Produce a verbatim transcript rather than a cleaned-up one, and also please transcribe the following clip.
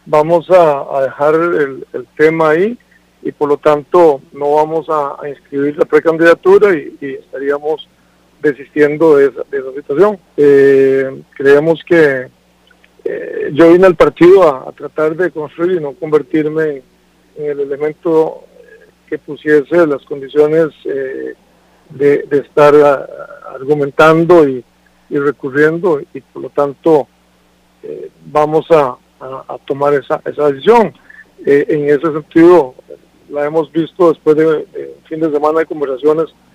vamos a, a dejar el, el tema ahí y por lo tanto no vamos a, a inscribir la precandidatura y, y estaríamos desistiendo de esa, de esa situación. Eh, creemos que eh, yo vine al partido a, a tratar de construir y no convertirme en, en el elemento que pusiese las condiciones eh, de, de estar a, argumentando y, y recurriendo, y por lo tanto eh, vamos a, a, a tomar esa, esa decisión. Eh, en ese sentido la hemos visto después de, de un fin de semana de conversaciones